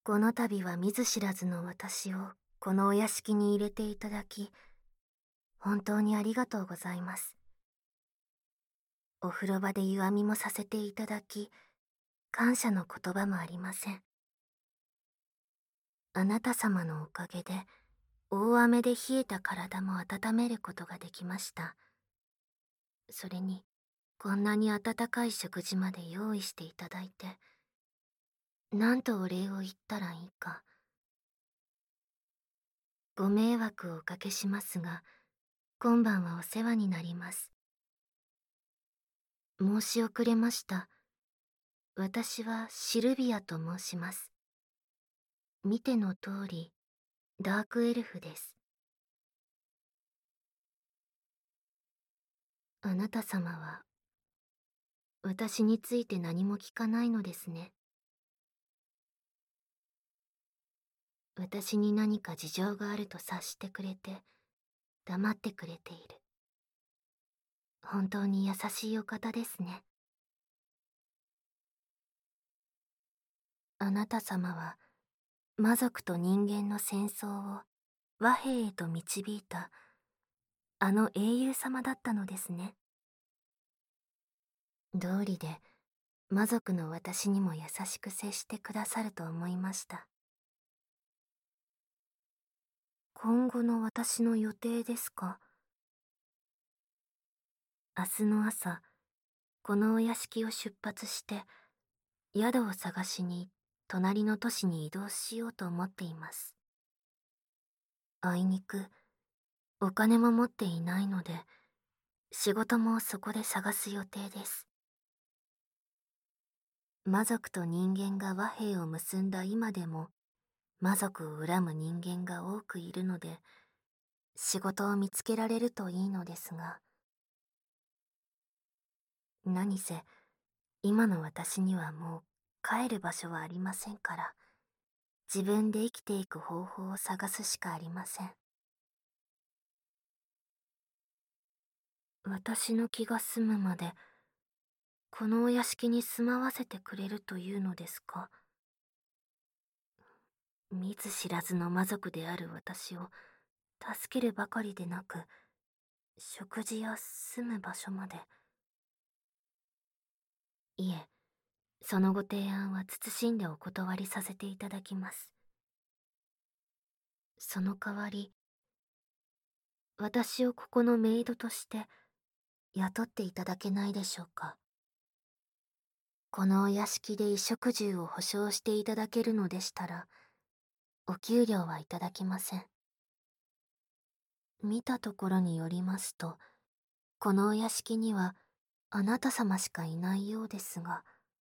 この度は見ず知らずの私をこのお屋敷に入れていただき、本当にありがとうございます。お風呂場で湯あみもさせていただき、感謝の言葉もありません。あなた様のおかげで、大雨で冷えた体も温めることができました。それに、こんなに温かい食事まで用意していただいて、なんとお礼を言ったらいいか。ご迷惑をおかけしますが、今晩はお世話になります。申し遅れました。私はシルビアと申します。見ての通り、ダークエルフです。あなた様は、私について何も聞かないのですね。私に何か事情があると察してくれて、黙ってくれている。本当に優しいお方ですね。あなた様は、魔族と人間の戦争を和平へと導いた、あの英雄様だったのですね。道理で、魔族の私にも優しく接してくださると思いました。今後の私の予定ですか？明日の朝、このお屋敷を出発して、宿を探しに隣の都市に移動しようと思っています。あいにく、お金も持っていないので、仕事もそこで探す予定です。魔族と人間が和平を結んだ今でも、魔族を恨む人間が多くいるので、仕事を見つけられるといいのですが、何せ、今の私にはもう帰る場所はありませんから、自分で生きていく方法を探すしかありません。私の気が済むまで、このお屋敷に住まわせてくれるというのですか？見ず知らずの魔族である私を助けるばかりでなく、食事や住む場所まで。いえ、そのご提案は慎んでお断りさせていただきます。その代わり、私をここのメイドとして雇っていただけないでしょうか。このお屋敷で衣食住を保証していただけるのでしたら、お給料はいただきません。見たところによりますと、このお屋敷にはあなた様しかいないようですが、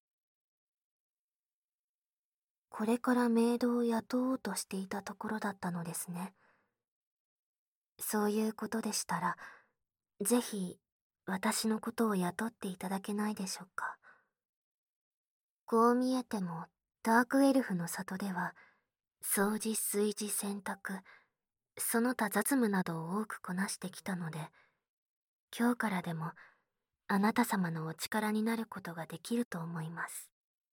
これからメイドを雇おうとしていたところだったのですね。そういうことでしたら、ぜひ私のことを雇っていただけないでしょうか。こう見えても、ダークエルフの里では、掃除、炊事、洗濯、その他雑務などを多くこなしてきたので、今日からでもあなた様のお力になることができると思います。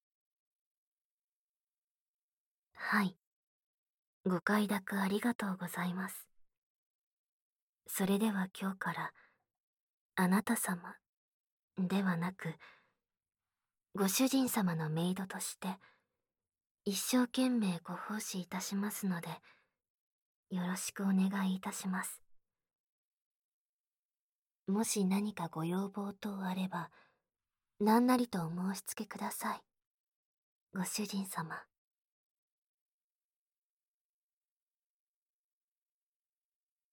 はい。ご快諾ありがとうございます。それでは今日から、あなた様ではなく、ご主人様のメイドとして、一生懸命ご奉仕いたしますので、よろしくお願いいたします。もし何かご要望等あれば、何なりとお申し付けください。ご主人様。